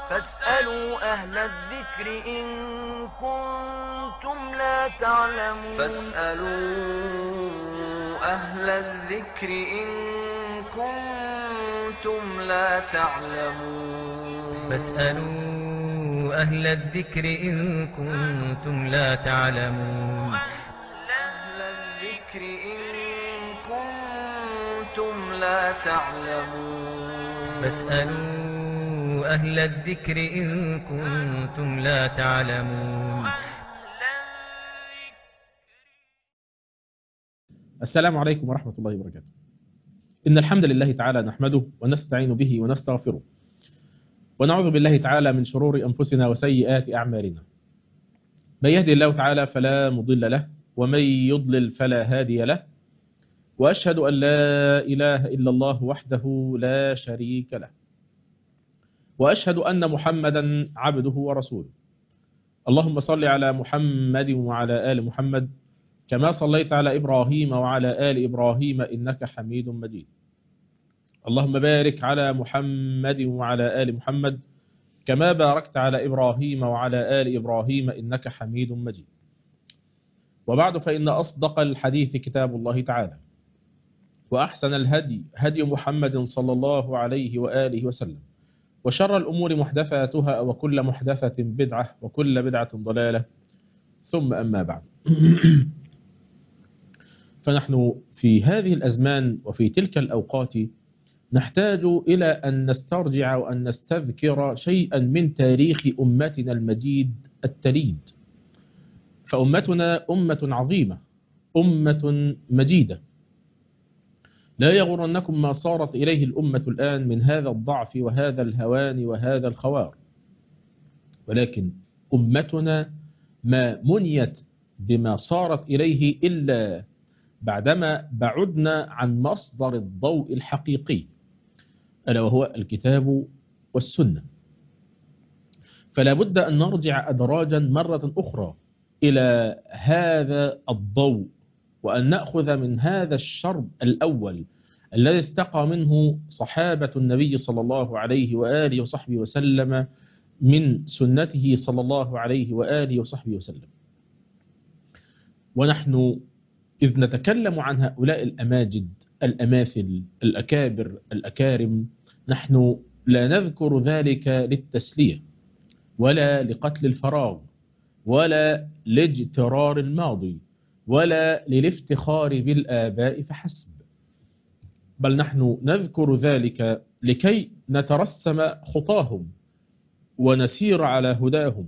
فاسألوا أهل الذكر إن كنتم لا تعلمون. فاسألوا أهل الذكر إن كنتم لا تعلمون. فاسألوا أهل الذكر إن كنتم لا تعلمون. أهل الذكر إن كنتم لا تعلمون. فاسألوا أهل الذكر إن كنتم لا تعلمون. السلام عليكم ورحمة الله وبركاته. إن الحمد لله تعالى نحمده ونستعين به ونستغفره، ونعوذ بالله تعالى من شرور أنفسنا وسيئات أعمالنا. من يهدي الله تعالى فلا مضل له، ومن يضلل فلا هادي له، وأشهد أن لا إله إلا الله وحده لا شريك له، وأشهد أن محمدا عبده ورسوله. اللهم صل على محمد وعلى آل محمد كما صليت على إبراهيم وعلى آل إبراهيم إنك حميد مجيد. اللهم بارك على محمد وعلى آل محمد كما باركت على إبراهيم وعلى آل إبراهيم إنك حميد مجيد. وبعد، فإن أصدق الحديث كتاب الله تعالى، وأحسن الهدي هدي محمد صلى الله عليه وآله وسلم، وشر الأمور محدثاتها، وكل محدثة بدعة، وكل بدعة ضلالة، ثم أما بعد. فنحن في هذه الأزمان وفي تلك الأوقات نحتاج إلى أن نسترجع وأن نستذكر شيئا من تاريخ أمتنا المجيد التليد. فأمتنا أمة عظيمة، أمة مجيدة، لا يغرنكم ما صارت إليه الأمة الآن من هذا الضعف وهذا الهوان وهذا الخوار، ولكن أمتنا ما منيت بما صارت إليه إلا بعدما بعدنا عن مصدر الضوء الحقيقي، ألا وهو الكتاب والسنة. فلا بد أن نرجع أدراجا مرة أخرى إلى هذا الضوء، وأن نأخذ من هذا الشرب الأول الذي استقى منه صحابة النبي صلى الله عليه وآله وصحبه وسلم من سنته صلى الله عليه وآله وصحبه وسلم. ونحن إذ نتكلم عن هؤلاء الأماجد الأماثل الأكابر الأكارم، نحن لا نذكر ذلك للتسلية ولا لقتل الفراغ ولا لاجترار الماضي ولا للافتخار بالآباء فحسب، بل نحن نذكر ذلك لكي نترسم خطاهم ونسير على هداهم.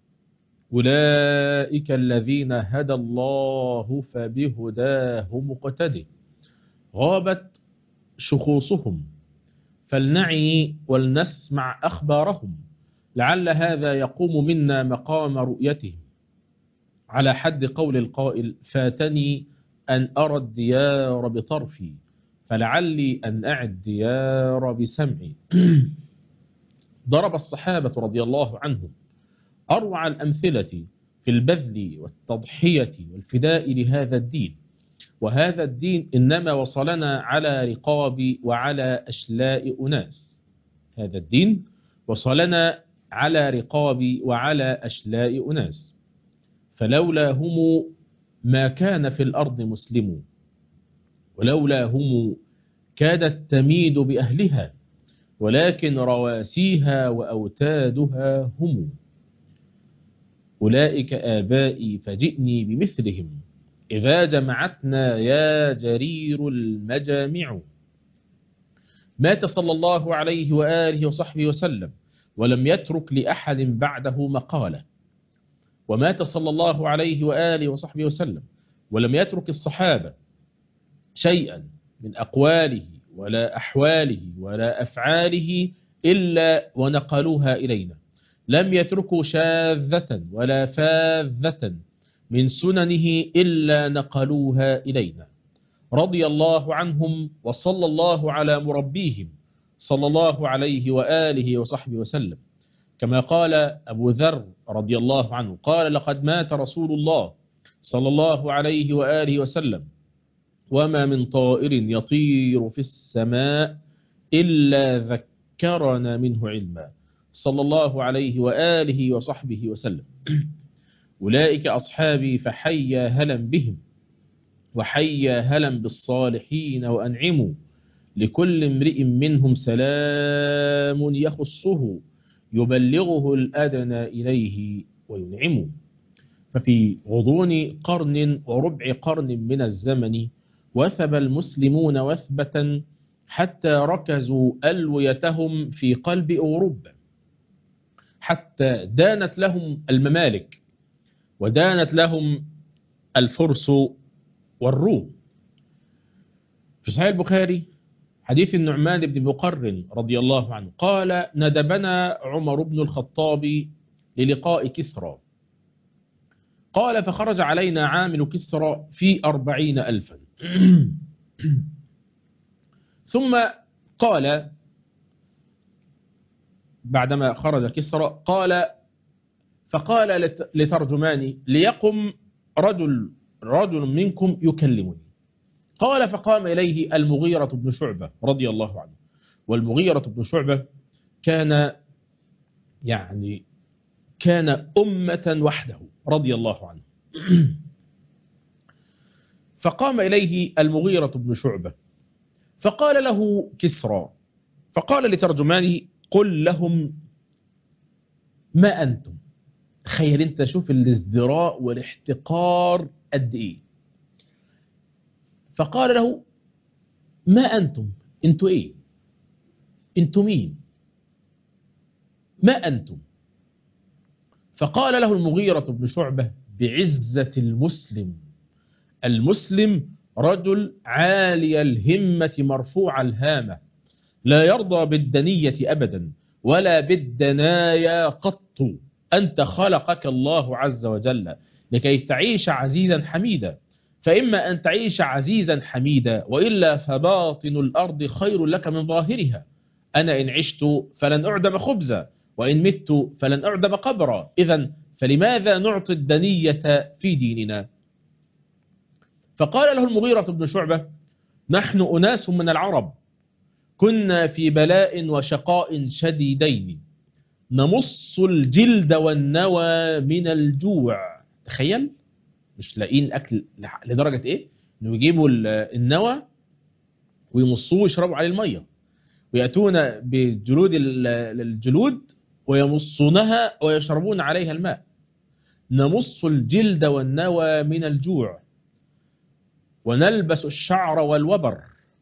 أولئك الذين هدى الله فبهداه مقتده. غابت شخوصهم فلنعي ولنسمع أخبارهم، لعل هذا يقوم منا مقام رؤيتهم، على حد قول القائل: فاتني أن أرى الديار بطرفي، فلعلي أن أعي الديار بسمعي. ضرب الصحابة رضي الله عنهم أروع الأمثلة في البذل والتضحية والفداء لهذا الدين، وهذا الدين إنما وصلنا على رقاب وعلى أشلاء أناس. هذا الدين وصلنا على رقاب وعلى أشلاء أناس، فلولا هم ما كان في الأرض مسلم، ولولا هم كادت تميد بأهلها، ولكن رواسيها وأوتادها هم. أولئك آبائي فجئني بمثلهم، إذا جمعتنا يا جرير المجامع. مات صلى الله عليه وآله وصحبه وسلم ولم يترك لأحد بعده مقالة، ومات صلى الله عليه وآله وصحبه وسلم ولم يترك الصحابة شيئا من أقواله ولا أحواله ولا أفعاله إلا ونقلوها إلينا. لم يتركوا شاذة ولا فاذة من سننه إلا نقلوها إلينا. رضي الله عنهم وصلى الله على مربيهم صلى الله عليه وآله وصحبه وسلم، كما قال أبو ذر رضي الله عنه قال: لقد مات رسول الله صلى الله عليه وآله وسلم، وما من طائر يطير في السماء إلا ذكرنا منه علما. صلى الله عليه وآله وصحبه وسلم. أولئك أصحابي فحيا هلا بهم، وحيا هلا بالصالحين وأنعموا، لكل امرئ منهم سلام يخصه، يبلغه الأدنى إليه وينعم. ففي غضون قرن وربع قرن من الزمن وثب المسلمون وثبة حتى ركزوا ألويتهم في قلب أوروبا، حتى دانت لهم الممالك ودانت لهم الفرس والروم. في صحيح البخاري حديث النعمان بن بقر رضي الله عنه قال: ندبنا عمر بن الخطاب للقاء كسرى، قال: فخرج علينا عامل كسرى في 40,000. ثم قال بعدما خرج كسرى فقال لترجمانه: ليقم رجل منكم يكلمني. قال: فقام إليه المغيرة بن شعبة رضي الله عنه. والمغيرة بن شعبة كان أمة وحده رضي الله عنه. فقام إليه المغيرة بن شعبة فقال له كسرى، فقال لترجمانه: قل لهم ما أنتم. تخيل انت، شوف الازدراء والاحتقار قد ايه. فقال له: ما أنتم، انتوا ايه، انتوا مين، ما أنتم. فقال له المغيرة بن شعبة بعزة المسلم رجل عالي الهمة مرفوع الهامة، لا يرضى بالدنية أبدا ولا بالدنايا قط. أنت خلقك الله عز وجل لكي تعيش عزيزا حميدا، فإما أن تعيش عزيزا حميدا وإلا فباطن الأرض خير لك من ظاهرها. أنا إن عشت فلن أعدم خبزا، وإن مت فلن أعدم قبرا، إذن فلماذا نعطي الدنية في ديننا؟ فقال له المغيرة بن شعبة: نحن أناس من العرب كنا في بلاء وشقاء شديدين، نمص الجلد والنوى من الجوع. تخيل، مش لاقين الأكل لدرجة إيه؟ إنه يجيبوا النوى ويمصوه ويشربوا عليه المية، ويأتون بجلود الجلود ويمصونها ويشربون عليها الماء. نمص الجلد والنوى من الجوع، ونلبس الشعر والوبر،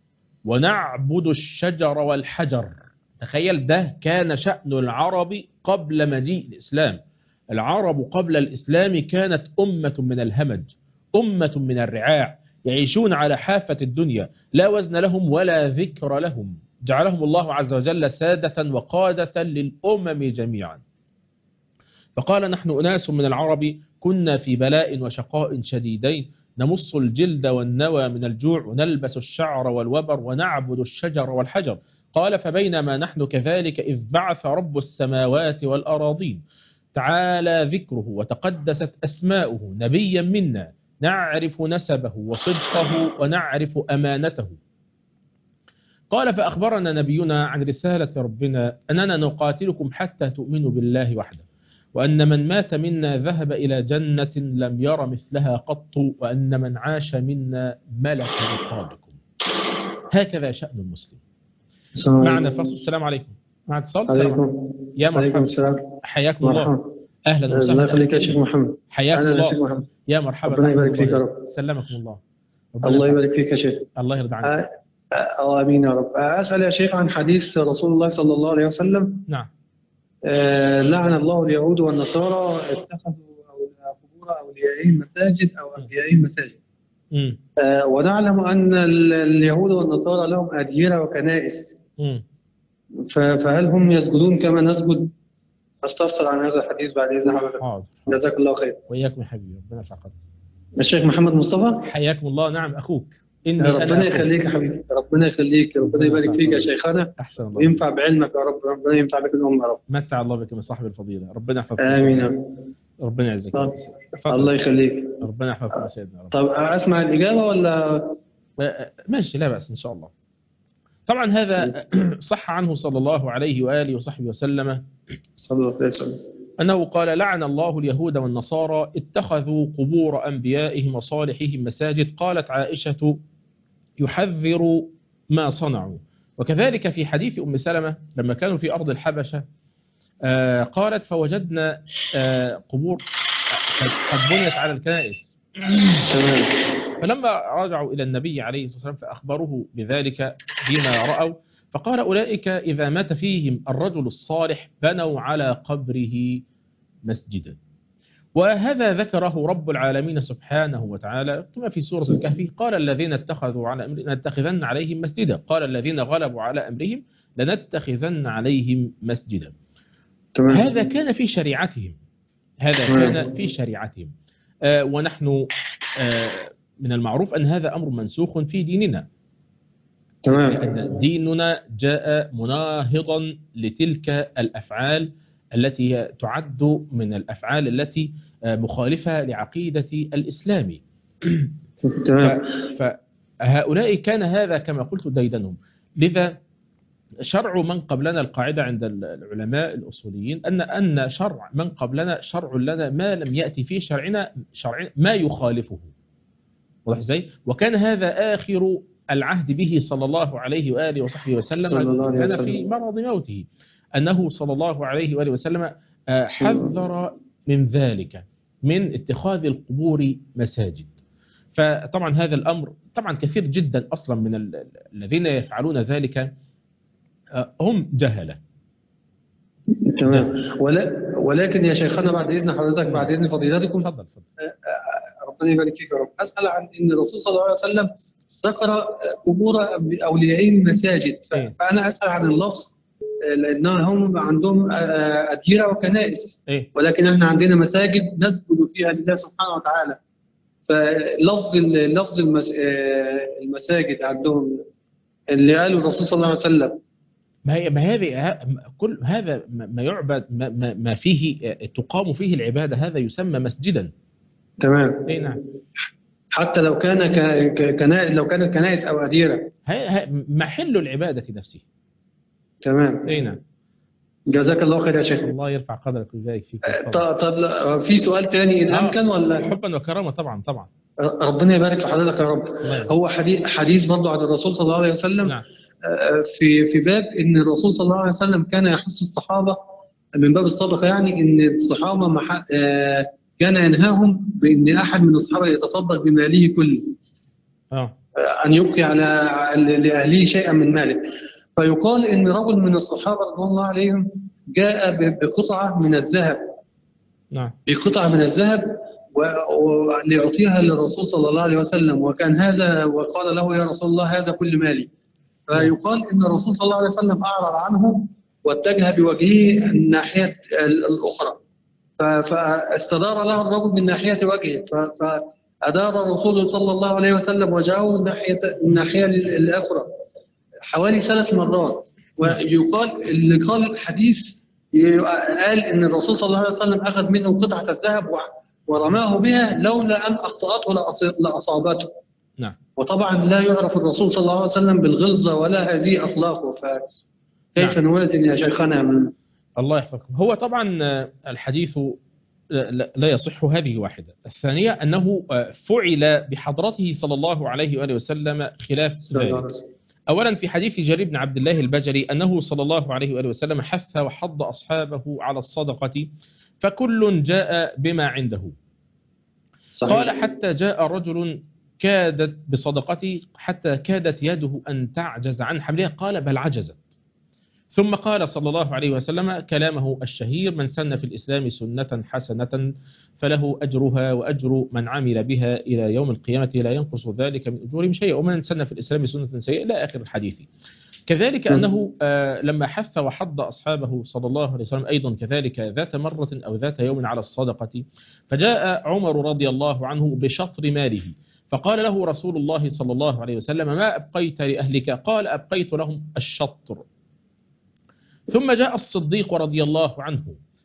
ونعبد الشجر والحجر. تخيل، ده كان شأن العرب قبل مجيء الإسلام. العرب قبل الإسلام كانت أمة من الهمج، أمة من الرعاع، يعيشون على حافة الدنيا، لا وزن لهم ولا ذكر لهم. جعلهم الله عز وجل سادة وقادة للأمم جميعا. فقال: نحن أناس من العرب كنا في بلاء وشقاء شديدين، نمص الجلد والنوى من الجوع، ونلبس الشعر والوبر، ونعبد الشجر والحجر. قال: فبينما نحن كذلك إذ بعث رب السماوات والأراضين تعالى ذكره وتقدست أسماؤه نبيا منا، نعرف نسبه وصدقه ونعرف أمانته. قال: فأخبرنا نبينا عن رسالة ربنا أننا نقاتلكم حتى تؤمنوا بالله وحده، وأن من مات منا ذهب إلى جنة لم ير مثلها قط، وأن من عاش منا ملك رقابكم. هكذا شأن المسلم. معنا فصل. السلام عليكم. مع اتصال. عليكم. يا مرحبا. حياكم الله. أهلا وسهلا. الله يخليك يا شيخ محمد. حياكم الله. يا مرحبا. ربنا يبارك فيك يا رب. سلمكم الله. الله يبارك فيك يا شيخ. الله يرضى عنك. آمين يا رب. أسأل يا شيخ عن حديث رسول الله صلى الله عليه وسلم. نعم. لعن الله اليهود والنصارى اتخذوا قبور أوليائهم مساجد أو أنبيائهم مساجد. ونعلم أن اليهود والنصارى لهم أديرة وكنائس. فهل هم يسجدون كما نسجد؟ أستفسر عن هذا الحديث بعد إذن حضرتك. جزاك الله خير. وإياكم يا حبيبي، ربنا يسعدك. الشيخ محمد مصطفى. حياكم الله. نعم أخوك. ربنا يخليك يا حبيبي، ربنا يخليك، ربنا يبارك فيك يا شيخنا. أحسن الله. وينفع بعلمك يا رب، ربنا ينفع بك الأمة يا رب. متع الله بك من صاحب الفضيلة، ربنا يحفظك. آمين يا رب. ربنا يعزك. الله يخليك. ربنا يحفظك يا سيدنا. طب أسمع الإجابة ولا؟ ماشي، لا بأس إن شاء الله. طبعا هذا صح عنه صلى الله عليه وآله وصحبه وسلم صلى الله عليه وسلم أنه قال: لعن الله اليهود والنصارى اتخذوا قبور أنبيائهم وصالحهم مساجد. قالت عائشة: يحذر ما صنعوا. وكذلك في حديث أم سلمة لما كانوا في أرض الحبشة قالت: فوجدنا قبور قد بنيت على الكنائس. فلما رجعوا إلى النبي عليه الصلاة والسلام فأخبروه بذلك بما رأوا، فقال: أولئك إذا مات فيهم الرجل الصالح بنوا على قبره مسجدا. وهذا ذكره رب العالمين سبحانه وتعالى كما في سورة الكهف: قال الذين اتخذوا على أمر لنتخذن عليهم مسجدا، قال الذين غلبوا على أمرهم لنتخذن عليهم مسجدا. هذا كان في شريعتهم، ونحن من المعروف أن هذا أمر منسوخ في ديننا، لأن ديننا جاء مناهضا لتلك الأفعال التي تعد من الأفعال التي مخالفة لعقيدة الإسلام. فهؤلاء كان هذا كما قلت ديدنهم. لذا شرع من قبلنا، القاعدة عند العلماء الأصوليين أن شرع من قبلنا شرع لنا ما لم يأتي فيه شرعنا ما يخالفه. واضح ازاي؟ وكان هذا آخر العهد به صلى الله عليه وآله وصحبه وسلم، كان في مرض موته أنه صلى الله عليه وآله وسلم حذر من ذلك، من اتخاذ القبور مساجد. فطبعا هذا الأمر طبعا كثير جدا أصلا من الذين يفعلون ذلك هم جهلة. تمام. ولكن يا شيخنا بعد إذن حضرتك، بعد إذن فضيلتكم، تفضل. ربنا يبارك فيك يا رب، أسأل عن إن الرسول صلى الله عليه وسلم ذكر قبور أولياء مساجد، فأنا أسأل عن اللفظ لأنهم عندهم أديرة وكنائس، ولكن احنا عندنا مساجد نسجد فيها لله سبحانه وتعالى. فلفظ المساجد عندهم اللي قاله الرسول صلى الله عليه وسلم، ما هذه كل هذا ما يعبد ما فيه تقام فيه العبادة هذا يسمى مسجدا. تمام. نعم. حتى لو كانت كنائس أو أديرة، محل العبادة نفسه. تمام. نعم. جزاك الله خير يا شيخ. الله يرفع قدرك ويبارك فيك. طب في سؤال تاني إن أمكن ولا؟ حبا وكرامة طبعا. ربنا يبارك في حضرتك يا رب. هو حديث برضه عن الرسول صلى الله عليه وسلم. نعم. في باب إن الرسول صلى الله عليه وسلم كان يحث الصحابة من باب الصدقة، يعني إن الصحابة كان ينهاهم بأن أحد من الصحابة يتصدق بماله كله، أن يبقي لأهله شيئا من ماله. فيقال إن رجل من الصحابة رضي الله عليهم جاء بقطعة من الذهب، بقطعة من الذهب وليعطيها للرسول صلى الله عليه وسلم، وكان هذا وقال له: يا رسول الله هذا كل مالي. فيقال إن الرسول صلى الله عليه وسلم أعرض عنه واتجه بوجهه الناحية الأخرى، فاستدار له الرجل من ناحية وجهه، فأدار الرسول صلى الله عليه وسلم وجهه الناحية الأخرى حوالي 3 مرات. ويقال اللي قال الحديث قال إن الرسول صلى الله عليه وسلم أخذ منه قطعة الذهب ورماه بها، لولا أن أخطأته لأصابته. نعم. وطبعا لا يعرف الرسول صلى الله عليه وسلم بالغلظة ولا هذه أخلاقه، فكيف نوازن يا شيخنا من... الله يحفظكم. هو طبعا الحديث لا يصح، هذه واحدة. الثانية أنه فعل بحضرته صلى الله عليه وآله وسلم خلاف ذلك. أولا في حديث جرير بن عبد الله البجلي أنه صلى الله عليه وآله وسلم حث وحض أصحابه على الصدقة فكل جاء بما عنده. صحيح. قال: حتى جاء رجل كادت بصدقتي حتى كادت يده أن تعجز عن حملها، قال: بل عجزت. ثم قال صلى الله عليه وسلم كلامه الشهير: من سن في الإسلام سنة حسنة فله أجرها وأجر من عمل بها إلى يوم القيامة لا ينقص ذلك من أجورهم شيئا، ومن سن في الإسلام سنة سيئة إلى آخر الحديث. كذلك أنه لما حث وحض أصحابه صلى الله عليه وسلم أيضا كذلك ذات مرة أو ذات يوم على الصدقة، فجاء عمر رضي الله عنه بشطر ماله، فقال له رسول الله صلى الله عليه وسلم: ما أبقيت لأهلك؟ قال: أبقيت لهم الشطر. ثم جاء الصديق رضي الله عنه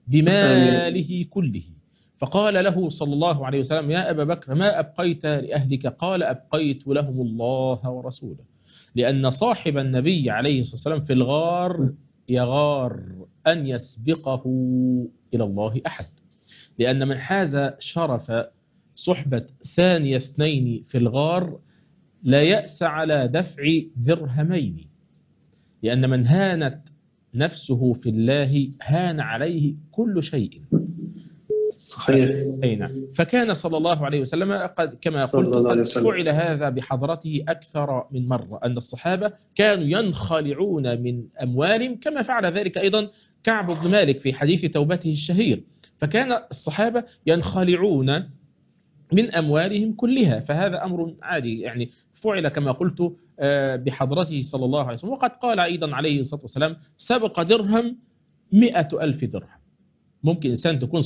بماله كله، فقال له صلى الله عليه وسلم: يا أبا بكر ما أبقيت لأهلك؟ قال: أبقيت لهم الله ورسوله. لأن صاحب النبي عليه الصلاة والسلام في الغار يغار أن يسبقه إلى الله أحد، لأن من حاز شرف صحبة ثاني اثنين في الغار لا يأس على دفع درهمين، لأن من هانت نفسه في الله هان عليه كل شيء. صحيح. أي نعم. فكان صلى الله عليه وسلم قد كما قلت قد فعل هذا بحضرته أكثر من مرة، أن الصحابة كانوا ينخلعون من أموالهم، كما فعل ذلك أيضا كعب بن مالك في حديث توبته الشهير. فكان الصحابة ينخلعون من أموالهم كلها، فهذا أمر عادي يعني فعل كما قلت بحضرته صلى الله عليه وسلم. وقد قال أيضا عليه الصلاة والسلام: سبق درهم 100,000 درهم. ممكن إنسان تكون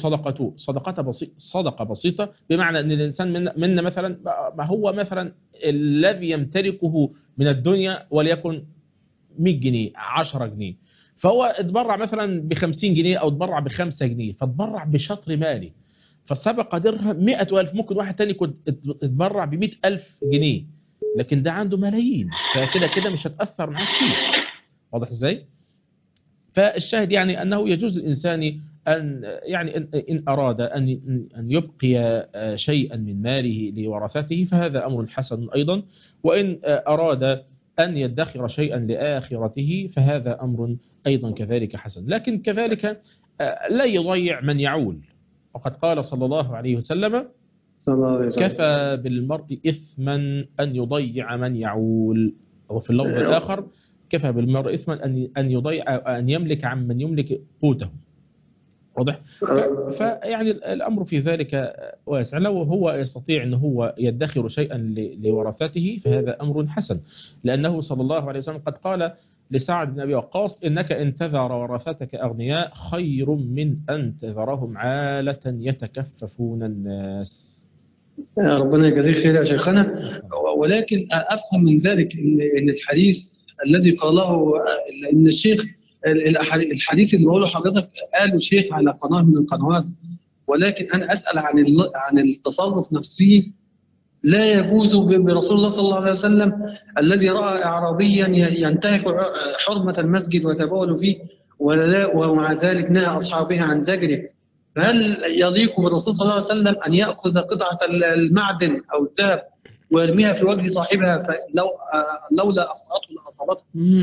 صدقة بسيطة، بمعنى أن الإنسان منا مثلا ما هو مثلا الذي يمتلكه من الدنيا وليكن 100 جنيه 10 جنيه، فهو اتبرع مثلا ب50 جنيه أو اتبرع ب5 جنيه، فاتبرع بشطر مالي، فسبق درهم 100,000. ممكن واحد تاني كنت اتبرع ب100,000 جنيه، لكن ده عنده ملايين، فكده كده مش هتأثر معاه كتير. واضح ازاي؟ فالشاهد يعني أنه يجوز الإنسان أن يعني إن أراد أن يبقي شيئا من ماله لورثته فهذا أمر حسن أيضا، وإن أراد أن يدخر شيئا لآخرته فهذا أمر أيضا كذلك حسن. لكن كذلك لا يضيع من يعول، وقد قال صلى الله عليه وسلم: كفى بالمرء إثما أن يضيع من يعول. وفي اللفظ الآخر: كفى بالمرء إثما أن يضيع أن يملك عن من يملك قوته. واضح؟ فيعني الأمر في ذلك واسع. لو هو يستطيع أن هو يدخر شيئا لورثته فهذا أمر حسن، لأنه صلى الله عليه وسلم قد قال لسعد بن أبي وقاص: إنك إن تذر ورثتك أغنياء خير من أن تذرهم عالة يتكففون الناس. ربنا يجزيك خير يا شيخنا. ولكن أفهم من ذلك إن الحديث الذي قاله إن الشيخ الحديث اللي بقوله حضرتك قاله شيخ على قناة من القنوات، ولكن أنا أسأل عن التصرف نفسه. لا يجوز برسول الله صلى الله عليه وسلم الذي رأى أعرابيا ينتهك حرمة المسجد ويتبول فيه ومع ذلك نهى أصحابه عن زجره. هل يليق بالرسول صلى الله عليه وسلم أن يأخذ قطعة المعدن أو الذهب ويرميها في وجه صاحبها لولا أخطأته لأصابته؟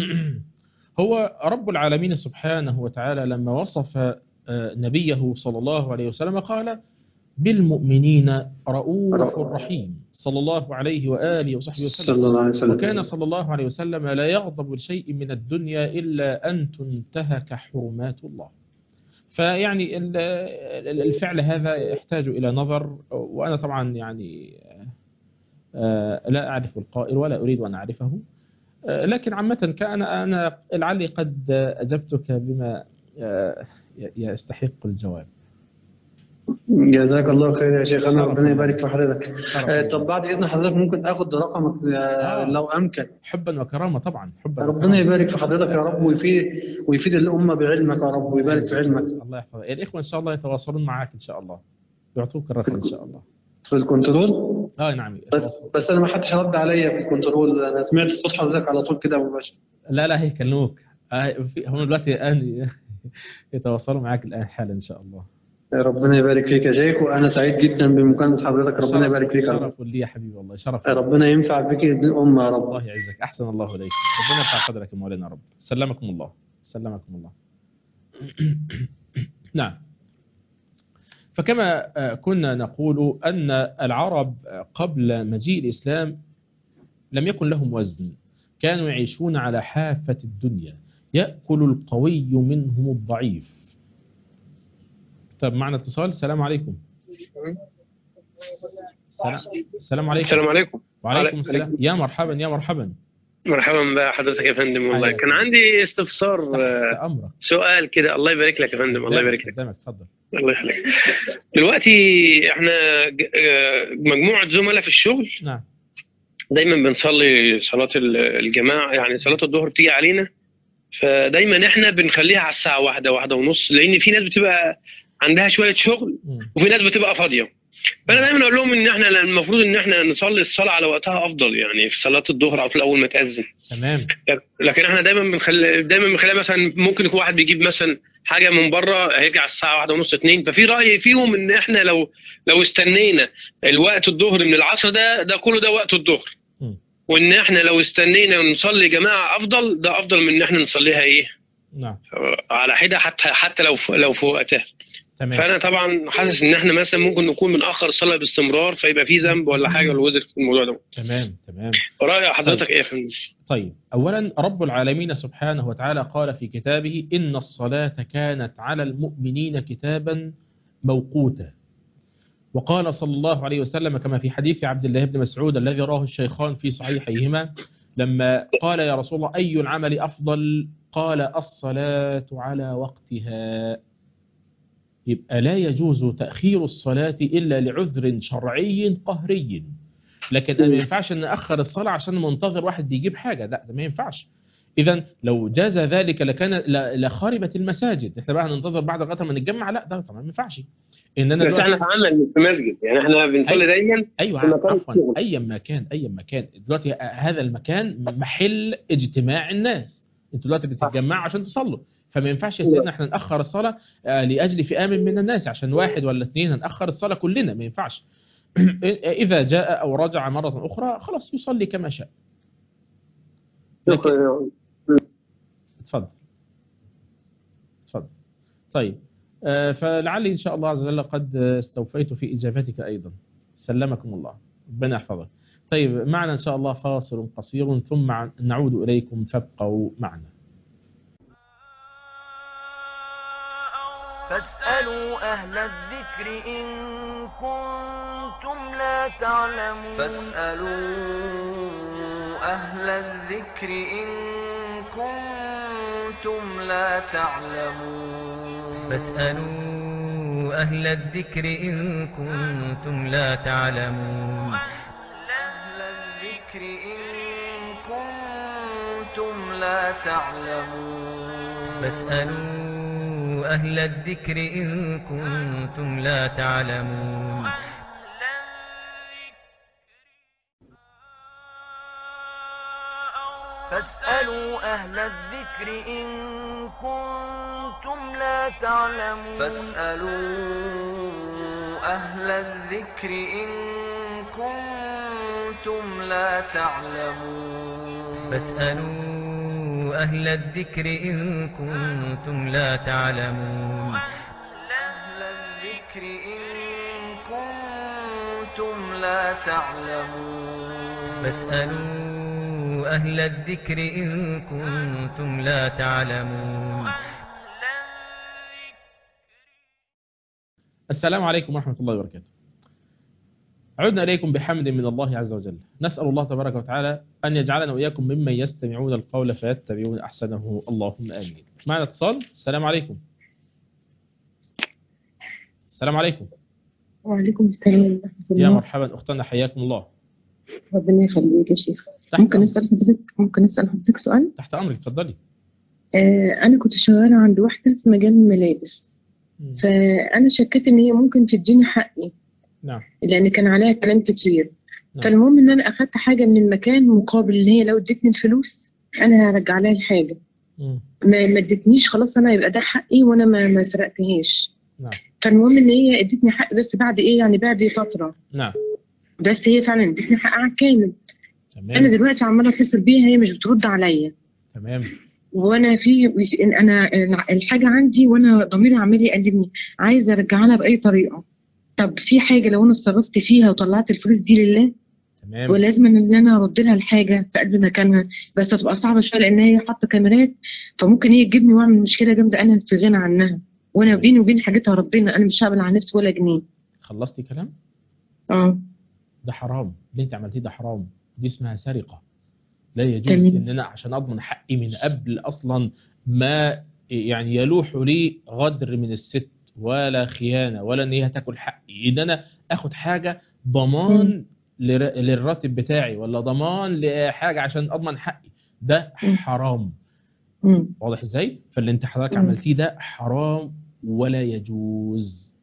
هو رب العالمين سبحانه وتعالى لما وصف نبيه صلى الله عليه وسلم قال: بالمؤمنين رؤوف رحيم، صلى الله عليه وآله وصحبه وسلم. وكان صلى الله عليه وسلم لا يغضب لشيء من الدنيا إلا أن تنتهك حرمات الله. فيعني الفعل هذا يحتاج إلى نظر، وأنا طبعا يعني لا أعرف القائل ولا أريد أن أعرفه، لكن عامة كان أنا لعلي قد أجبتك بما يستحق الجواب. جزاك الله خير يا شيخنا، ربنا يبارك في حضرتك. طب بعد إذن حضرتك ممكن أخذ رقمك لو أمكن؟ حبا وكرامة طبعا، حبا ربنا وكرامة. يبارك في حضرتك يا رب، ويفيد الأمة بعلمك يا رب، ويبارك في علمك. الله يحفظك. الإخوة إن شاء الله يتواصلون معك إن شاء الله، يعطوك الرقم إن شاء الله. في الكنترول؟ نعم. بس أنا ما حدش رد عليا في الكنترول، أنا سمعت صوت حضرتك على طول كده مباشر. لا هيكلموك هم دلوقتي الآن يتواصلوا معك الآن حالا إن شاء الله. ربنا يبارك فيك يا شيخ، وأنا سعيد جدا بمكالمة حضرتك. ربنا يبارك فيك. شرف لي يا حبيبي والله، شرف. ربنا ينفع بك الأمة يا رب. الله يعزك، أحسن الله إليك، ربنا يرفع قدرك يا مولانا رب. سلمكم الله، سلمكم الله. نعم. فكما كنا نقول أن العرب قبل مجيء الإسلام لم يكن لهم وزن، كانوا يعيشون على حافة الدنيا، يأكل القوي منهم الضعيف. طب معنا اتصال. السلام عليكم. السلام عليكم. السلام عليكم. وعليكم السلام. يا مرحبا يا مرحبا. مرحبا بحضرتك يا فندم. والله كان عندي استفسار، سؤال كده. الله يبارك لك يا فندم. الله يبارك لك. اتفضل. الله يخليك. دلوقتي احنا مجموعة زملاء في الشغل. نعم. دايما بنصلي صلاة الجماعة، يعني صلاة الظهر بتيجي علينا، فدايما احنا بنخليها على الساعة 1:30، لأن في ناس بتبقى عندها شوية شغل وفي ناس بتبقى فاضية. فانا دايما اقول لهم ان احنا المفروض ان احنا نصلي الصلاه على وقتها افضل، يعني في صلاه الظهر او في الاول ما تاذن. تمام. لكن احنا دايما بنخلي مثلا ممكن يكون واحد بيجيب مثلا حاجه من بره هيرجع الساعه 1:30 2، ففي راي فيهم ان احنا لو استنينا الوقت الظهر من العصر ده كله ده وقت الظهر، وان احنا لو استنينا ونصلي جماعه افضل، ده افضل من ان احنا نصليها ايه نعم على حده، حتى لو في وقتها. تمام. فانا طبعا حاسس ان احنا مثلا ممكن نكون بنأخر الصلاه باستمرار، فيبقى في ذنب ولا حاجه ولا وزر في الموضوع ده. تمام تمام. راي حضرتك طيب. ايه يا فندم؟ طيب، اولا رب العالمين سبحانه وتعالى قال في كتابه: ان الصلاه كانت على المؤمنين كتابا موقوتا. وقال صلى الله عليه وسلم كما في حديث عبد الله بن مسعود الذي راه الشيخان في صحيحيهما، لما قال: يا رسول الله أي العمل أفضل؟ قال: الصلاة على وقتها. يبقى لا يجوز تأخير الصلاة إلا لعذر شرعي قهري. لكن ما ينفعش أن نأخر الصلاة عشان منتظر واحد بيجيب حاجة، لا ده ما ينفعش. إذا لو جاز ذلك لكان لخربت المساجد. احنا بقى هننتظر بعد لغايه ما نتجمع؟ لا ده طبعا ما ينفعش. ان انا دلوقتي احنا عملنا في مسجد، يعني احنا بنصلي دايما ايوه عفوا اي مكان دلوقتي هذا المكان محل اجتماع الناس، انتوا دلوقتي بتتجمعوا عشان تصلوا، فما ينفعش يا سيدنا احنا نأخر الصلاة لاجل فئام من الناس عشان واحد ولا اثنين، هنأخر الصلاة كلنا، ما ينفعش. اذا جاء او رجع مرة اخرى خلاص يصلي كما شاء. اتفضل. طيب، فلعلي إن شاء الله عز وجل قد استوفيت في إجابتك أيضا. سلمكم الله، ربنا يحفظك. طيب، معنا إن شاء الله فاصل قصير ثم نعود إليكم، فابقوا معنا. فاسألوا أهل الذكر إن كنتم لا تعلمون. فاسألوا أهل الذكر إن كنتم لا تعلمون. فاسألوا أهل الذكر إن كنتم لا تعلمون. أهل الذكر إن كنتم لا تعلمون. فاسألوا أهل الذكر إن كنتم لا تعلمون. فاسألوا أهل الذكر إن كنتم لا تعلمون. فاسألوا أهل الذكر إن كنتم لا تعلمون. فاسألوا أهل الذكر إن كنتم لا تعلمون. أهل الذكر إن كنتم لا تعلمون. فاسألوا أهل الذكر إن كنتم لا تعلمون. السلام عليكم ورحمة الله وبركاته. عدنا إليكم بحمد من الله عز وجل. نسأل الله تبارك وتعالى أن يجعلنا وإياكم ممن يستمعون القول فيتبعون أحسنه، اللهم آمين. معنا اتصال. السلام عليكم. السلام عليكم. وعليكم السلام ورحمة الله. يا مرحبا أختنا، حياكم الله. ربنا يخليك يا شيخ. ممكن أسأل حضرتك سؤال؟ تحت أمرك، اتفضلي. أنا كنت شغالة عند واحدة في مجال الملابس، فأنا شكيت إن هي ممكن تديني حقي. نعم. لأن كان عليها كلام كتير. نعم. فالمهم إن أنا أخدت حاجة من المكان مقابل إن هي لو ادتني الفلوس أنا هرجع لها الحاجة. ما ادتنيش، خلاص أنا يبقى ده حقي وأنا ما سرقتهاش. نعم. فالمهم إن هي ادتني حقي بس بعد إيه يعني بعد فترة. نعم. بس هي فعلا ادتني حقها كامل. تمام. أنا دلوقتي عمالة أتصل بيها هي مش بترد عليا. تمام. وانا انا الحاجه عندي وانا ضميري عمال يقلبني، عايزه ارجعها لها باي طريقه. طب في حاجه لو انا اتصرفت فيها وطلعت الفلوس دي لله، تمام، ولازم ان انا ارد لها الحاجه في قلب مكانها، بس هتبقى صعبه شويه لان هي حاطه كاميرات، فممكن هي تجيبني واعمل مشكله جامده انا في غنى عنها، وانا بيني وبين حاجتها ربنا انا مش هقبل على نفسي ولا جنيه. خلصتي كلام؟ ده حرام، اللي انت عملتيه ده حرام، دي اسمها سرقه. لا يجوز ان انا عشان اضمن حقي من قبل اصلا ما يعني يلوح لي غدر من الست ولا خيانه ولا ان هي تاكل حقي، ان انا اخد حاجه ضمان للراتب بتاعي ولا ضمان لحاجه عشان اضمن حقي، ده حرام. واضح ازاي؟ فاللي انت حضرتك عملتيه ده حرام ولا يجوز.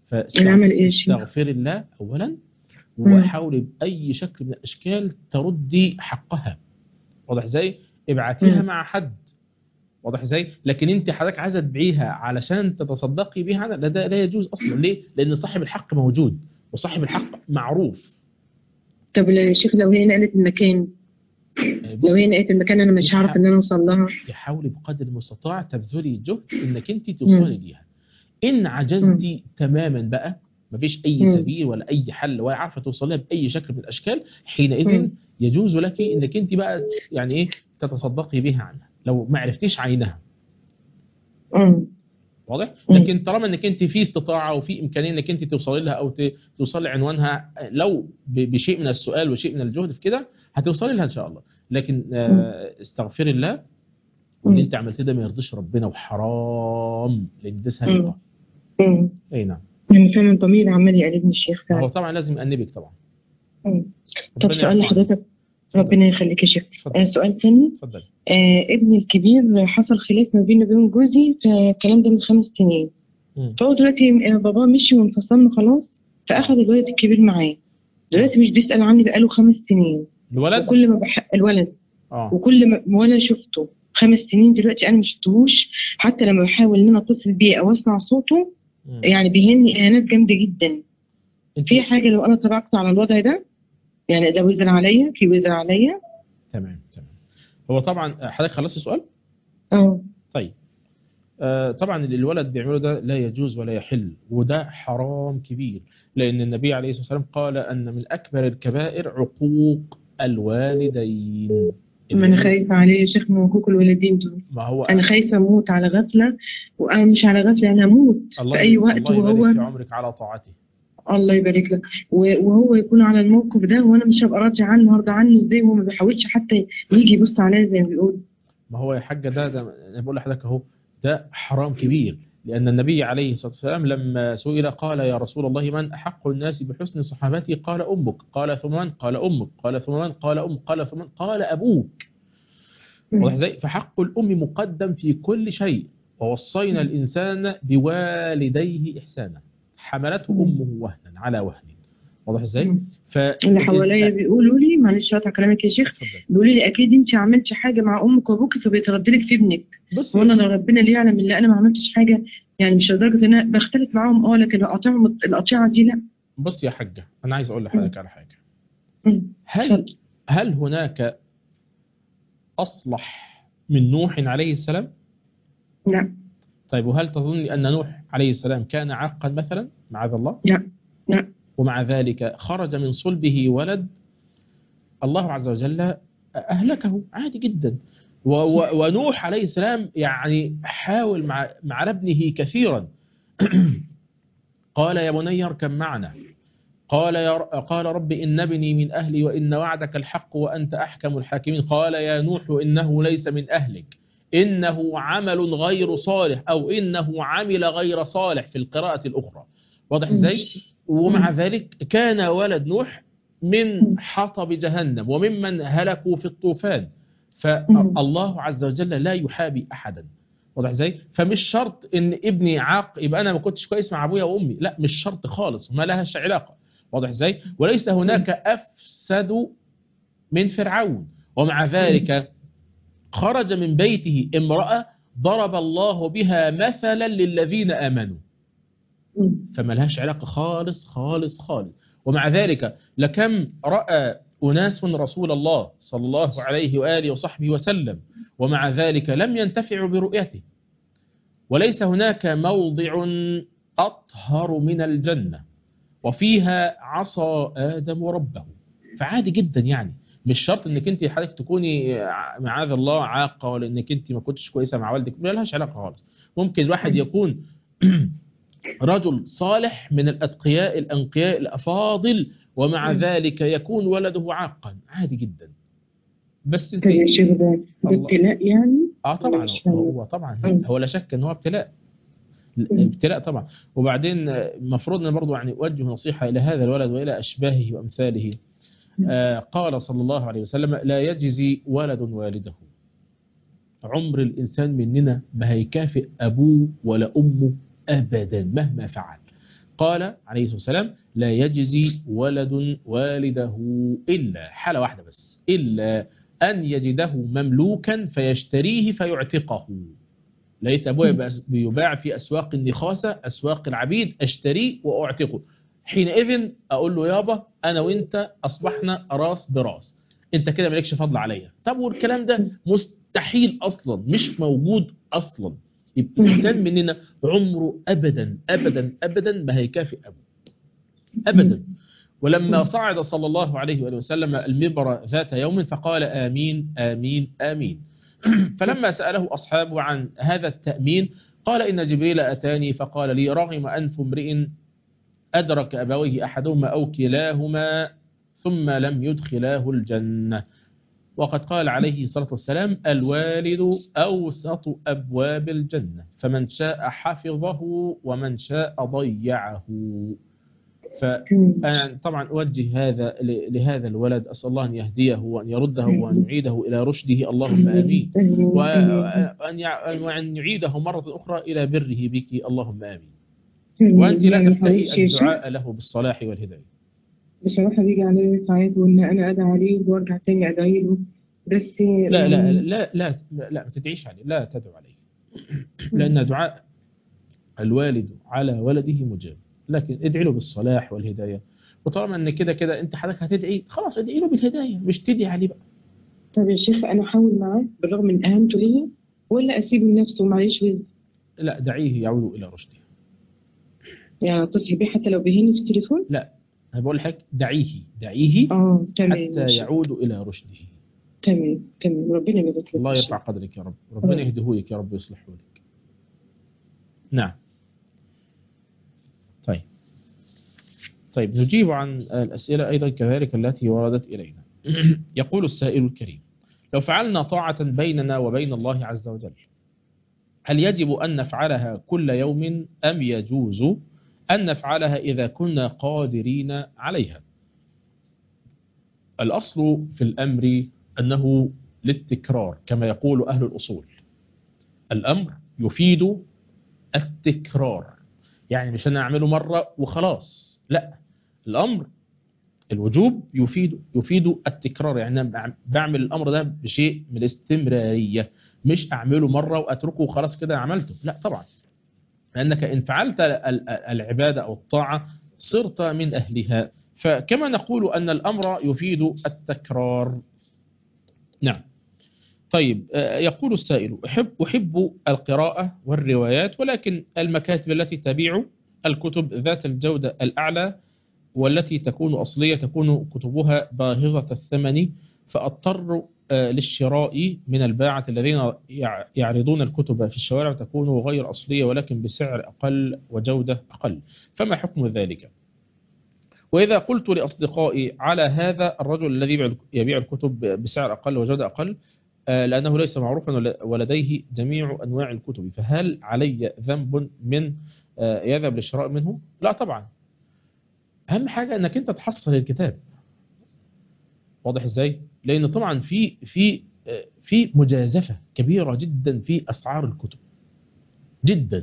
العمل إيه يا شيخ؟ فاستغفر الله أولا، وحاولي بأي شكل من الأشكال تردي حقها. واضح ازاي؟ ابعتيها مع حد. واضح ازاي؟ لكن انت حضرتك عايزه تبيعيها علشان تتصدقي بيها، لا، ده لا يجوز اصلا. ليه؟ لان صاحب الحق موجود وصاحب الحق معروف. طب يا شيخ لو هي نقلت المكان، لو هي نقلت المكان انا مش هعرف ان انا اوصل لها. تحاولي بقدر المستطاع تبذلي جهد انك انت توصلي ليها. ان عجزتي تماما بقى مفيش اي سبيل ولا اي حل ولا عارفه توصليها باي شكل من الاشكال، حينئذ يجوز لك انك انت بقى يعني ايه تتصدقي بها عنها لو ما عرفتيش عينها. واضح؟ لكن طالما انك انت في استطاعه وفي امكانيه انك انت توصلي لها او توصلي لعنوانها، لو بشيء من السؤال وشيء من الجهد في كده هتوصلي لها ان شاء الله. لكن استغفري الله، واللي انت عملتيه ده ما يرضيش ربنا وحرام، لان ده سرقه. اي نعم. يعني فعلا ضمير عمال يقلبني الشيخ فعلا. هو طبعا لازم يأنبك طبعا. طب سؤال لحضرتك، ربنا يخليك يا شيخ. سؤال ثاني. اتفضل. ابني الكبير حصل خلاف ما بينه وبين جوزي، فالكلام ده من 5 سنين. فهو دلوقتي باباه مشي وانفصلنا خلاص، فاخذ الولد الكبير معاه. دلوقتي مش بيسأل عني بقاله 5 سنين. الولد؟ وكل ما الولد وكل ما وانا شفته 5 سنين دلوقتي انا ما شفتهوش، حتى لما بحاول ان انا اتصل بيه او اسمع صوته يعني بيهني اهانات جامده جدا. في حاجه لو انا طبقت على الوضع ده يعني ده وزر عليا، في وزر عليا؟ تمام. هو طبعا حضرتك خلصت السؤال؟ طيب. طبعا اللي الولد بيعمله ده لا يجوز ولا يحل، وده حرام كبير، لأن النبي عليه الصلاة والسلام قال أن من أكبر الكبائر عقوق الوالدين. ما أنا خايفة عليه يا شيخ من حقوق الوالدين دول. ما هو أنا خايفة أموت على غفلة، وأنا مش على غفلة، أنا أموت في أي وقت. الله يبارك في عمرك على طاعته. الله يبارك لك. وهو يكون على الموقف ده وأنا مش هبقى راضي عنه، هرضى عنه إزاي وهو ما بيحاولش حتى يجي يبص عليا زي ما بيقول. ما هو يا حاجة ده أنا بقول لحضرتك أهو، ده حرام كبير، لأن النبي عليه الصلاة والسلام لما سئل قال يا رسول الله من أحق الناس بحسن صحابتي؟ قال أمك. قال ثم من؟ قال أمك. قال ثم من؟ قال أمك. قال ثم من؟ قال أبوك. واضح ازاي؟ فحق الأم مقدم في كل شيء. ووصينا الإنسان بوالديه إحسانا حملته أمه وهنا على وهن. واضح ازاي؟ اللي حواليا بيقولوا لي، معلش قطع كلامك يا شيخ، بيقولوا لي اكيد انت عملتي حاجه مع امك وابوك فبيتردد لك في ابنك. وانا لو ربنا ليه يعلم ان انا ما عملتش حاجه، يعني مش لدرجه ان انا بختلف معاهم لكن اقاطعهم القطيعه دي لا. بص يا حاجه، انا عايز اقول لحضرتك على حاجه. هل هناك اصلح من نوح عليه السلام؟ لا. طيب وهل تظن ان نوح عليه السلام كان عاقا مثلا معاذ الله؟ لا. ومع ذلك خرج من صلبه ولد الله عز وجل أهلكه عادي جدا. ونوح عليه السلام يعني حاول مع ابنه كثيرا. قال يا بني اركب معنا. قال رب إن ابني من أهلي وإن وعدك الحق وأنت أحكم الحاكمين. قال يا نوح إنه ليس من أهلك إنه عمل غير صالح، أو إنه عمل غير صالح في القراءة الأخرى. واضح إزاي؟ ومع ذلك كان ولد نوح من حطب جهنم وممن هلكوا في الطوفان. فالله عز وجل لا يحابي أحدا. واضح ازاي؟ فمش شرط ان ابني عاق يبقى انا ما كنتش كويس مع ابويا وامي، لا مش شرط خالص، ما لهاش علاقه. واضح ازاي؟ وليس هناك افسد من فرعون، ومع ذلك خرج من بيته امراه ضرب الله بها مثلا للذين امنوا، فما لهاش علاقه خالص خالص خالص. ومع ذلك لكم راى أناس رسول الله صلى الله عليه وآله وصحبه وسلم ومع ذلك لم ينتفعوا برؤيته. وليس هناك موضع أطهر من الجنة وفيها عصى آدم ربه. فعادي جدا، يعني مش شرط انك انت حضرتك تكوني معاذ الله عاقة ولا انك انت ما كنتش كويسة مع والدك، ما لهاش علاقة خالص. ممكن الواحد يكون رجل صالح من الأتقياء الأنقياء الأفاضل ومع ذلك يكون ولده عاقا، عادي جدا. بس انت يا شيخ ده ابتلاء يعني؟ طبعا هو طبعا هو لا شك ان هو ابتلاء طبعا. وبعدين المفروض ان برضه يعني اوجه نصيحه الى هذا الولد والى اشباهه وامثاله. قال صلى الله عليه وسلم لا يجزي ولد والده. عمر الانسان مننا ما هيكافئ ابوه ولا امه ابدا مهما فعل. قال عليه الصلاة والسلام لا يجزي ولد والده إلا حالة واحدة بس، إلا أن يجده مملوكا فيشتريه فيعتقه. لقيت أبويا بيباع في أسواق النخاسة، أسواق العبيد، أشتريه وأعتقه، حينئذ أقول له يابا أنا وإنت أصبحنا راس براس، أنت كده مالكش فضل عليا. طب والكلام ده مستحيل أصلا، مش موجود أصلا. يبقى الإنسان مننا عمره أبدا أبدا أبدا ما هيكافئ أبوه أبدا. ولما صعد صلى الله عليه وآله وسلم المنبر ذات يوم فقال آمين آمين آمين. فلما سأله أصحابه عن هذا التأمين قال إن جبريل أتاني فقال لي رغم أنف امرئ أدرك أبويه أحدهما أو كلاهما ثم لم يدخلاه الجنة. وقد قال عليه الصلاة والسلام الوالد أوسط أبواب الجنة فمن شاء حفظه ومن شاء ضيعه. فأنا طبعا أوجه هذا لهذا الولد، أسأل الله أن يهديه وأن يرده وأن يعيده إلى رشده، اللهم آمين، وأن يعيده مرة أخرى إلى بره بك، اللهم آمين. وأنت لا تفتهي الدعاء له بالصلاح والهداية. بصراحة بيجي عليه ساعات وإن أنا أدعى عليه وأرجع تاني أدعي له، بس لا لا لا لا لا ما تدعيش عليه، لا تدعو عليه، لأن دعاء الوالد على ولده مجاب، لكن ادعي له بالصلاح والهداية. وطالما ان كده كده انت حضرتك هتدعي، خلاص ادعي له بالهداية، مش تدعي عليه بقى. طب يا شيخ انا احاول معاه بالرغم من اهانته ليا ولا اسيبه لنفسه معلش وزن؟ لا دعيه يعود الى رشده. يعني اتصل بيه حتى لو بيهني في التليفون؟ لا انا بقول لك دعيه تمام حتى يعود الى رشده. تمام ربنا يبارك لك. الله يرفع قدرك يا رب، ربنا يهديه لك يا رب ويصلحه لك. نعم. طيب نجيب عن الأسئلة أيضا كذلك التي وردت إلينا. يقول السائل الكريم لو فعلنا طاعة بيننا وبين الله عز وجل هل يجب أن نفعلها كل يوم أم يجوز أن نفعلها إذا كنا قادرين عليها؟ الأصل في الأمر أنه للتكرار كما يقول أهل الأصول. الأمر يفيد التكرار، يعني مش أنا أعمله مرة وخلاص، لا، الأمر الوجوب يفيد التكرار، يعني أنا بعمل الأمر ده بشيء من الاستمرارية، مش أعمله مرة وأتركه وخلاص كده عملته، لا طبعا، لأنك إن فعلت العبادة أو الطاعة صرت من أهلها. فكما نقول أن الأمر يفيد التكرار. نعم. طيب يقول السائل أحب القراءة والروايات، ولكن المكاتب التي تبيع الكتب ذات الجودة الأعلى والتي تكون أصلية تكون كتبها باهظة الثمن، فأضطر للشراء من الباعة الذين يعرضون الكتب في الشوارع وتكون غير أصلية ولكن بسعر أقل وجودة أقل، فما حكم ذلك؟ وإذا قلت لأصدقائي على هذا الرجل الذي يبيع الكتب بسعر أقل وجودة أقل لأنه ليس معروفا ولديه جميع أنواع الكتب، فهل علي ذنب من يذهب للشراء منه؟ لا طبعا. أهم حاجة أنك أنت تحصل الكتاب، واضح إزاي؟ لأن طبعا في مجازفة كبيرة جدا في أسعار الكتب جدا،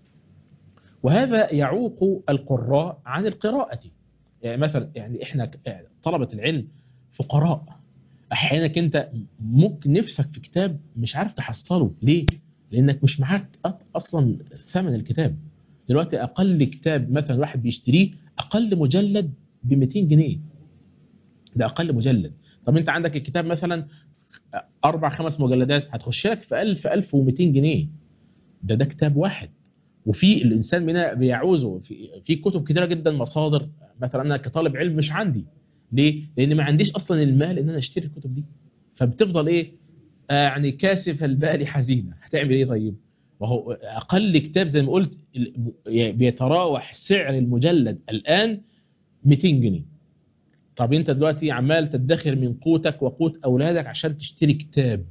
وهذا يعوق القراء عن القراءة. يعني مثلا يعني إحنا طلبة العلم فقراء، أحيانا أنت ممكن نفسك في كتاب مش عارف تحصله، ليه؟ لأنك مش معاك أصلا ثمن الكتاب. دلوقتي أقل كتاب مثلا واحد بيشتريه أقل مجلد ب 200 جنيه، ده أقل مجلد. طب أنت عندك الكتاب مثلا 4-5 مجلدات هتخش لك في 1200 جنيه، ده كتاب واحد. وفي الإنسان منها بيعوزه في كتب كتيرة جدا، مصادر مثلا أنا كطالب علم مش عندي، ليه؟ لأن ما عنديش أصلا المال إن أنا أشتري الكتب دي، فبتفضل إيه؟ يعني كاسف البال حزينة، هتعمل إيه طيب؟ وهو أقل كتاب زي ما قلت بيتراوح سعر المجلد الآن 200 جنيه. طب أنت دلوقتي عمال تدخر من قوتك وقوت أولادك عشان تشتري كتاب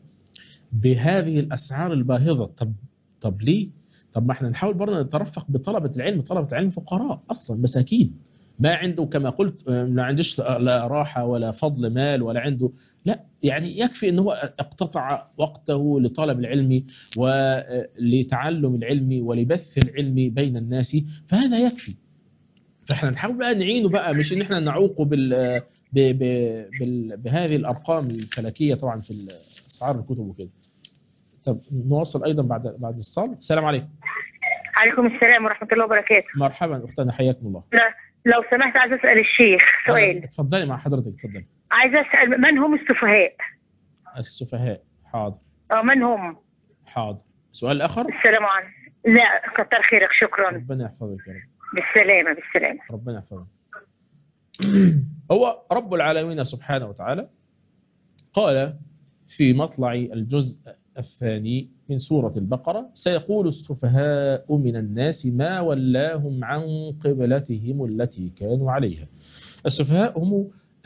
بهذه الأسعار الباهظة. طب ليه؟ طب ما احنا نحاول برضه نترفق بطلبة العلم، طلبة العلم فقراء أصلا مساكين، ما عنده كما قلت ما عندش لا راحة ولا فضل مال ولا عنده، لا يعني يكفي ان هو اقتطع وقته لطلب العلم ولتعلم العلم ولبث العلم بين الناس، فهذا يكفي. فاحنا نحاول بقى نعينه بقى، مش ان احنا نعوقه بهذه الارقام الفلكيه طبعا في اسعار الكتب وكده. طب نواصل ايضا بعد الصلاه. السلام عليكم. عليكم السلام ورحمه الله وبركاته. مرحبا اختنا، حياكم الله. لو سمحت عايز اسال الشيخ سؤال. اتفضلي مع حضرتك، اتفضلي. عايز اسال من هم السفهاء؟ السفهاء، حاضر. من هم؟ حاضر. سؤال اخر؟ السلام عليكم. لا كتر خيرك، شكرا. ربنا يحفظك يا رب. بالسلامه بالسلامه. ربنا يحفظك. هو رب العالمين سبحانه وتعالى قال في مطلع الجزء الثاني من سورة البقرة: سيقول السفهاء من الناس ما ولاهم عن قبلتهم التي كانوا عليها. السفهاء هم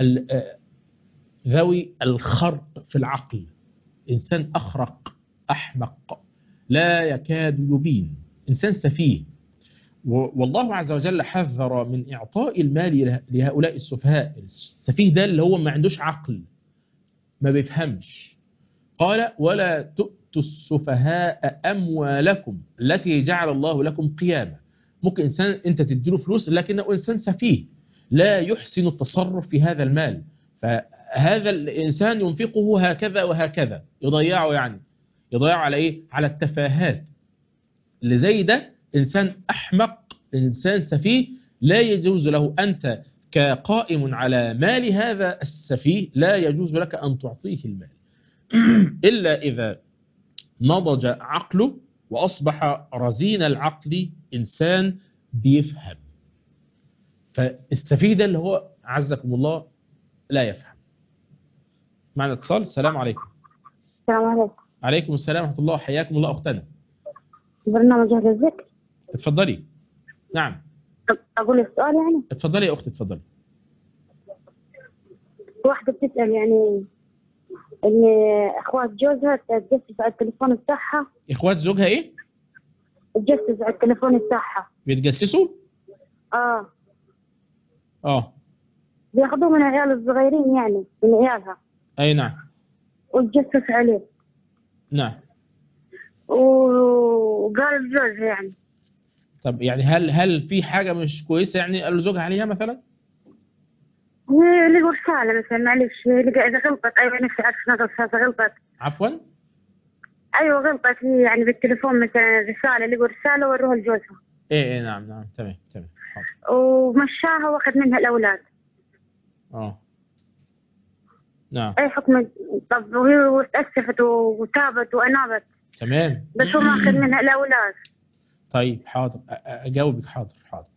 ذوي الخرق في العقل، إنسان أخرق أحمق لا يكاد يبين، إنسان سفيه. والله عز وجل حذر من إعطاء المال لهؤلاء السفهاء. السفيه ده اللي هو ما عندوش عقل، ما بيفهمش. قال: ولا تؤتوا السفهاء أموالكم التي جعل الله لكم قياما. ممكن إنسان أنت تديله فلوس لكنه إنسان سفيه لا يحسن التصرف في هذا المال، فهذا الإنسان ينفقه هكذا وهكذا، يضيعه، يعني يضيعه على إيه؟ على التفاهات. اللي زي ده إنسان أحمق، إنسان سفيه، لا يجوز له، أنت كقائم على مال هذا السفيه لا يجوز لك أن تعطيه المال إلا إذا نضج عقله وأصبح رزين العقل، إنسان بيفهم. فالسفيه ده اللي هو عزكم الله لا يفهم. معنا اتصال. السلام عليكم. السلام عليكم. عليكم السلام ورحمة الله، حياكم الله أختنا. برنامج أهل الذكر. اتفضلي. نعم. أقول السؤال يعني؟ اتفضلي يا أختي، اتفضلي. واحدة بتسأل يعني إن إخوات جوزها تجسس على التليفون بتاعها. إخوات زوجها إيه؟ تجسس على التليفون بتاعها. بيتجسسوا؟ بياخذوه من العيال الصغيرين، يعني من عيالها. أي نعم. وتجسس عليه. نعم. وقال زوجها يعني. طب يعني هل في حاجة مش كويسة يعني قالوا زوجها عليها مثلا؟ اللي هو رسالة مثلا، معلش إذا غلطت، أيوة نفسي أعرف إذا غلطت. عفوا؟ أيوة غلطت هي يعني بالتليفون مثلا، رسالة اللي هو رسالة وروها لجوزها. إيه نعم تمام حاضر. ومشاها واخذ منها الأولاد. نعم. أي حكم؟ طب وهي تأسفت وتابت وأنابت. تمام. بس هو ما أخذ منها الأولاد. طيب حاضر، أجاوبك. حاضر.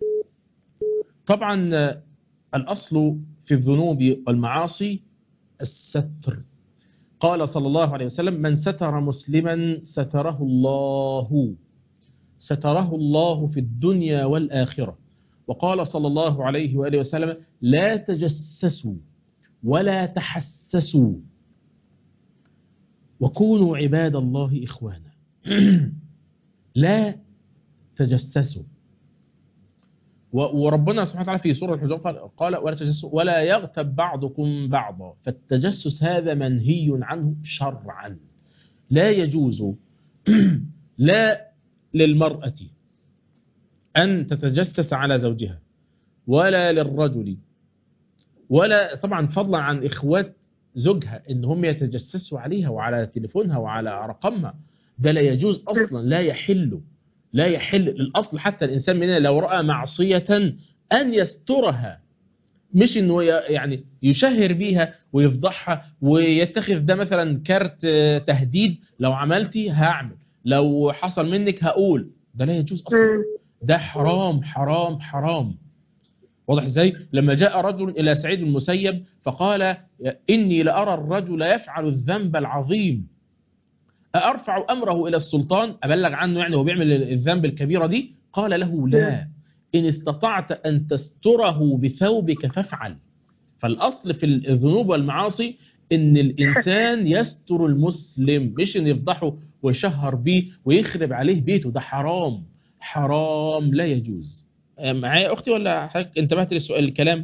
طبعا الأصل في الذنوب والمعاصي الستر. قال صلى الله عليه وسلم: من ستر مسلما ستره الله في الدنيا والآخرة. وقال صلى الله عليه وآله وسلم: لا تجسسوا ولا تحسسوا وكونوا عباد الله إخوانا. لا تجسسوا. وربنا سبحانه وتعالى في سورة الحجرات قال: ولا تجسسوا ولا يغتب بعضكم بعضا. فالتجسس هذا منهي عنه شرعا، لا يجوز لا للمرأة أن تتجسس على زوجها، ولا للرجل، ولا طبعا فضلا عن إخوات زوجها إن هم يتجسسوا عليها وعلى تليفونها وعلى رقمها. ده لا يجوز أصلا، لا يحل الأصل. حتى الإنسان مننا لو رأى معصية أن يسترها، مش إنه يعني يشهر بيها ويفضحها ويتخذ ده مثلا كارت تهديد: لو عملتي هعمل، لو حصل منك هقول. ده لا يجوز أصلا، ده حرام حرام حرام. واضح ازاي؟ لما جاء رجل إلى سعيد بن المسيب فقال: إني لأرى الرجل يفعل الذنب العظيم، أرفع أمره إلى السلطان، أبلغ عنه يعني هو بيعمل الذنب الكبيرة دي؟ قال له: لا، إن استطعت أن تستره بثوبك فافعل. فالأصل في الذنوب والمعاصي إن الإنسان يستر المسلم، مش إن يفضحه ويشهر بيه ويخرب عليه بيته. ده حرام حرام، لا يجوز. معايا أختي ولا حضرتك انتبهت للسؤال الكلام؟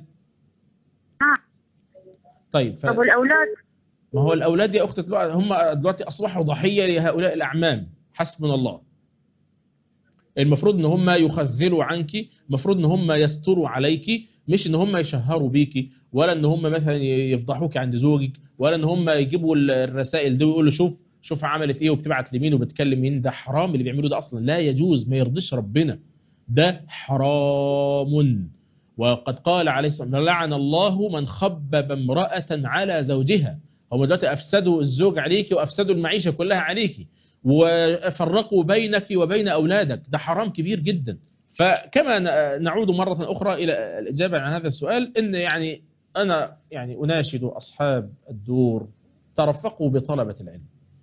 طيب. طب والأولاد؟ ما هو الأولاد يا أختي هم دلوقتي أصبحوا ضحية لهؤلاء الأعمام. حسبنا الله. المفروض ان هم يخذلوا عنك، المفروض ان هم يستروا عليك، مش ان هم يشهروا بيكي، ولا ان هم مثلا يفضحوك عند زوجك، ولا ان هم يجيبوا الرسائل دي ويقولوا شوف عملت ايه وبتبعت لمين وبتكلم مين. ده حرام اللي بيعملوا ده، اصلا لا يجوز، ما يرضيش ربنا، ده حرام. وقد قال عليه الصلاة والسلام لعن الله من خبب امرأة على زوجها. هم دلوقتي افسدوا الزوج عليك وافسدوا المعيشة كلها عليك وفرقوا بينك وبين اولادك، ده حرام كبير جدا. فكما نعود مرة اخرى الى الاجابة عن هذا السؤال، ان يعني انا يعني اناشد اصحاب الدور ترفقوا بطلبة العلم،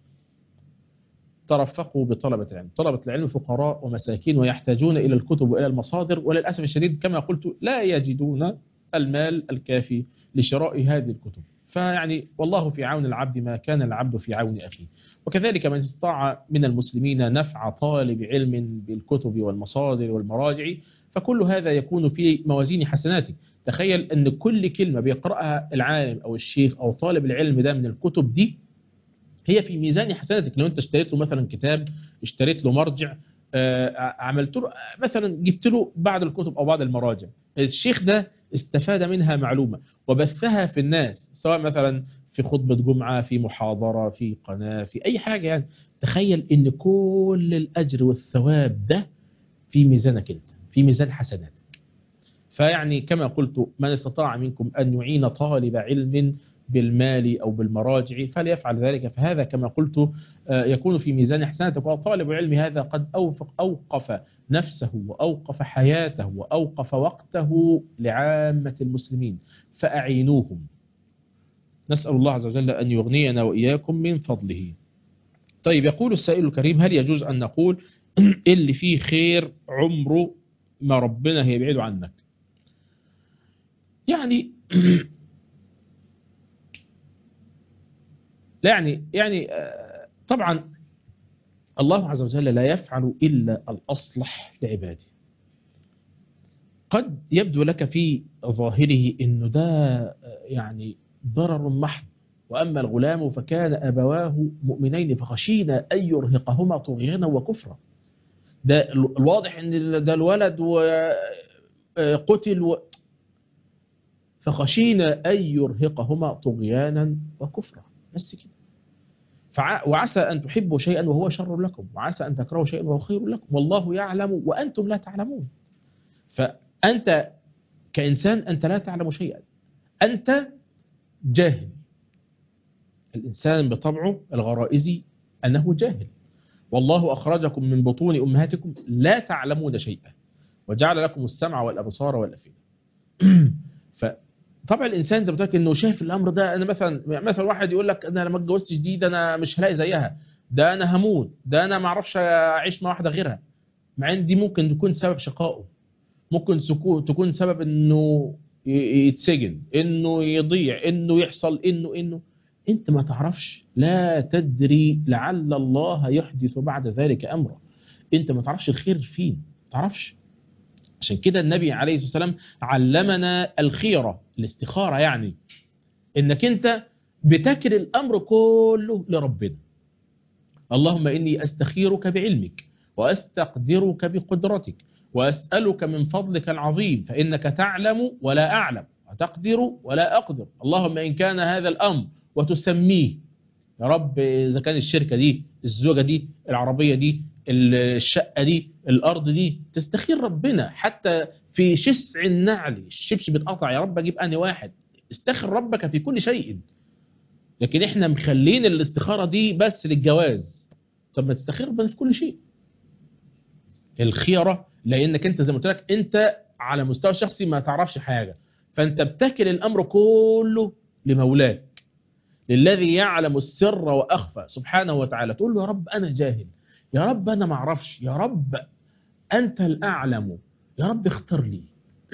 ترفقوا بطلبة العلم. طلبة العلم فقراء ومساكين ويحتاجون إلى الكتب وإلى المصادر، وللأسف الشديد كما قلت لا يجدون المال الكافي لشراء هذه الكتب. فيعني والله في عون العبد ما كان العبد في عون أخيه. وكذلك من استطاع من المسلمين نفع طالب علم بالكتب والمصادر والمراجع، فكل هذا يكون في موازين حسناتك. تخيل أن كل كلمة بيقرأها العالم أو الشيخ أو طالب العلم ده من الكتب دي هي في ميزان حسناتك. لو انت اشتريت له مثلا كتاب، اشتريت له مرجع، عملت له مثلا، جبت له بعض الكتب او بعض المراجع، الشيخ ده استفاد منها معلومة وبثها في الناس، سواء مثلا في خطبة جمعة، في محاضرة، في قناة، في اي حاجة. يعني تخيل ان كل الاجر والثواب ده في ميزانك انت، في ميزان حسناتك. فيعني كما قلت من استطاع منكم ان يعين طالب علم بالمال أو بالمراجع فليفعل ذلك، فهذا كما قلت يكون في ميزان حسناتك. وطالب علم هذا قد أوقف نفسه وأوقف حياته وأوقف وقته لعامة المسلمين، فأعينوهم. نسأل الله عز وجل أن يغنينا وإياكم من فضله. طيب، يقول السائل الكريم: هل يجوز أن نقول اللي فيه خير عمره ما ربنا هيبعده عنك؟ يعني يعني طبعا الله عز وجل لا يفعل إلا الأصلح لعباده. قد يبدو لك في ظاهره إنه ده يعني ضرر محض، وأما الغلام فكان أبواه مؤمنين فخشينا أن يرهقهما طغيانا وكفرا. ده الواضح إن ده الولد وقتل فخشينا أن يرهقهما طغيانا وكفرا، بس كده. وعسى أن تحبوا شيئا وهو شر لكم، وعسى أن تكرهوا شيئا وهو خير لكم، والله يعلم وأنتم لا تعلمون. فأنت كإنسان أنت لا تعلم شيئا، أنت جاهل. الإنسان بطبعه الغرائزي أنه جاهل. والله أخرجكم من بطون أمهاتكم لا تعلمون شيئا وجعل لكم السمع والأبصار والأفئدة. طبعا الانسان زي ما قلت لك انه شايف الامر ده. انا مثلا واحد يقول لك انا لما اتجوزت جديد انا مش هلاقي زيها، ده انا هموت، ده انا ما اعرفش اعيش مع واحده غيرها، مع ان دي ممكن تكون سبب شقائه، ممكن تكون سبب انه يتسجن، انه يضيع، انه يحصل انه انت ما تعرفش، لا تدري لعل الله يحدث بعد ذلك امرا. انت ما تعرفش الخير فين، ما تعرفش. عشان كده النبي عليه الصلاة والسلام علمنا الخيرة، الاستخارة، يعني انك انت بتكل الامر كله لربنا. اللهم اني استخيرك بعلمك واستقدرك بقدرتك واسألك من فضلك العظيم فانك تعلم ولا اعلم وتقدر ولا اقدر. اللهم ان كان هذا الامر وتسميه يا رب، اذا كان الشركة دي، الزوجة دي، العربية دي، الشقة دي، الأرض دي، تستخير ربنا. حتى في شسع النعل الشبشب بيتقطع، يا رب أجيب أنهي واحد. استخر ربك في كل شيء. لكن إحنا مخلين الاستخارة دي بس للجواز. طب ما تستخير ربنا في كل شيء. الخيرة لأنك أنت زي ما قلت لك أنت على مستوى شخصي ما تعرفش حاجة، فأنت بتكل الأمر كله لمولاك، للذي يعلم السر وأخفى سبحانه وتعالى. تقول له يا رب أنا جاهل، يا رب أنا ما اعرفش، يا رب أنت الأعلم، يا رب اختر لي.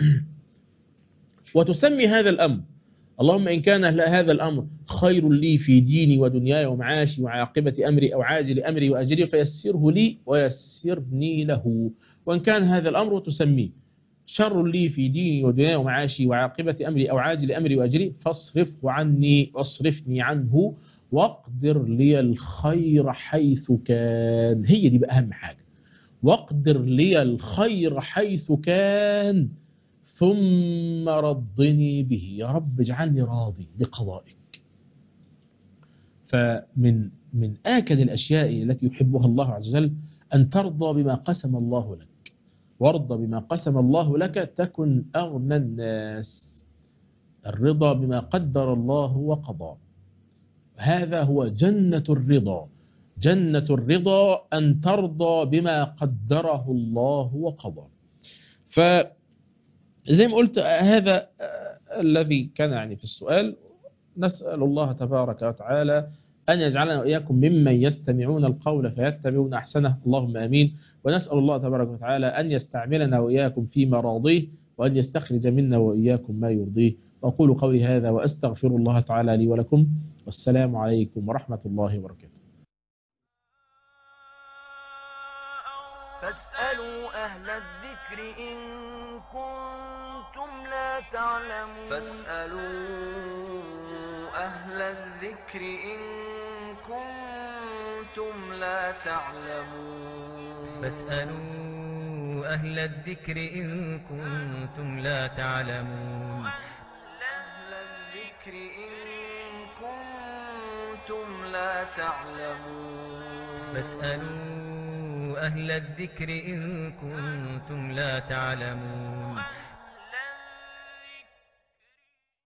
وتسمي هذا الأمر اللهم إن كان هذا الأمر خير لي في ديني ودنياي ومعاشي وعاقبة أمري أو عاجل أمري وأجري فيسره لي ويسرني له. وإن كان هذا الأمر تسميه شر لي في ديني ودنياي ومعاشي وعاقبة أمري أو عاجل أمري وأجري فاصرفه عني واصرفني عنه واقدر لي الخير حيث كان. هي دي بقى أهم حاجة. واقدر لي الخير حيث كان ثم رضني به. يا رب اجعلني راضي بقضائك. فمن آكد الأشياء التي يحبها الله عز وجل أن ترضى بما قسم الله لك. وارضى بما قسم الله لك تكن أغنى الناس. الرضا بما قدر الله وقضى، هذا هو جنة الرضا. جنة الرضا أن ترضى بما قدره الله وقضى. فزي ما قلت هذا الذي كان يعني في السؤال. نسأل الله تبارك وتعالى أن يجعلنا وإياكم ممن يستمعون القول فيتبعون أحسنه، اللهم آمين. ونسأل الله تبارك وتعالى أن يستعملنا وإياكم في مراضيه، وأن يستخرج منا وإياكم ما يرضيه. وأقول قولي هذا وأستغفر الله تعالى لي ولكم، والسلام عليكم ورحمة الله وبركاته. فاسألوا أهل الذكر إن كنتم لا تعلمون. فاسألوا أهل الذكر إن كنتم لا تعلمون. فاسألوا أهل الذكر إن كنتم لا تعلمون. أهل الذكر إن كنتم لا تعلمون. فاسألوا أهل الذكر إن كنتم لا تعلمون.